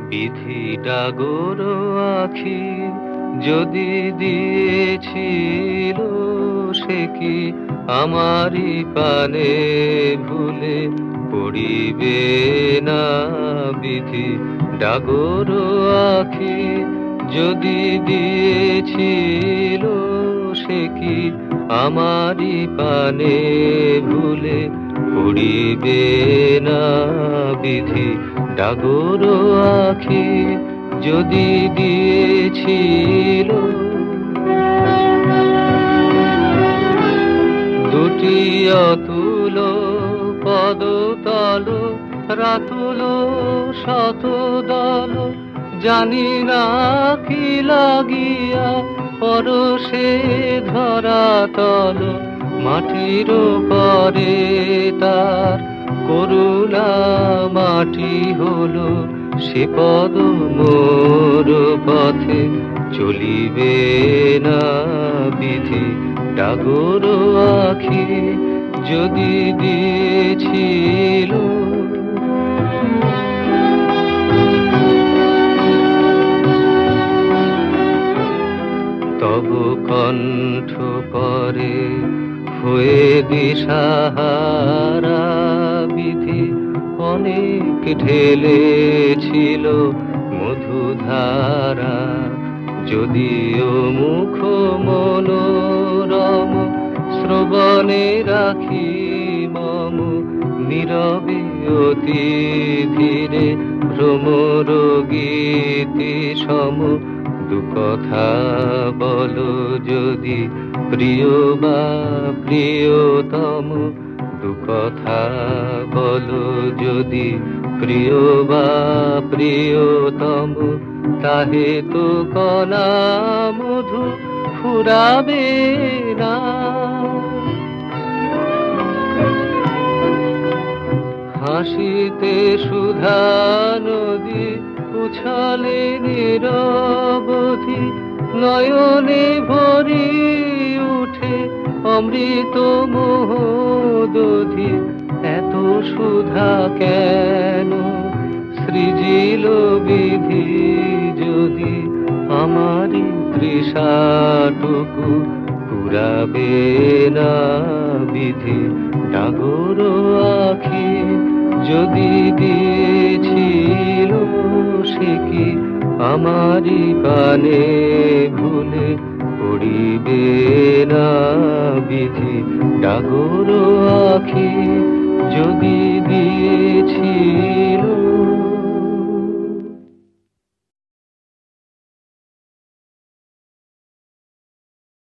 বিধি ডাগর আখি যদি দিয়েছিল, সে কি আমারই পানে ভুলে পড়িবে না? বিধি ডাগর আখি যদি দিয়েছিল, সে কি আমারই পানে ভুলে পড়িবে না? বিধি ডাগর আখি যদি দিয়েছিল। দুটি অতুল পদতল রাতুল শত দল, জানি না কি লাগিয়া পরশে ধরাতল। মাটির পরে তার করুণা মাটি হলো, সে পদ মোর পথে চলিবে না। বিধি ডাগর আখি যদি দিয়েছিল। তব কণ্ঠ পরে হয়ে দিশাহারা, বিধি অনেক ঢেলেছিল মধুধারা। যদিও মুখ মনোরম শ্রবণে রাখি মম, নীরবে অতি ধীরে ভ্রমর গীতি সম। দু কথা বলো যদি প্রিয় বা প্রিয়তম, দু কথা বলো যদি প্রিয় বা প্রিয়তম। তাহে তো কণা মধু ফুরাবে না। হাসিতে সুধা নদী উছলে নিরবধি, নয়নে ভরি উঠে অমৃত মোহদধি। এত সুধা কেন সৃজিল বিধি, যদি আমারি তৃষাটুকু পুরাবে না? বিধি ডাগর আখি যদি দিয়েছিল, সে কি আমারি পানে ভুলে পড়িবে না? বিধি ডাগর আখি যদি দিয়েছিল।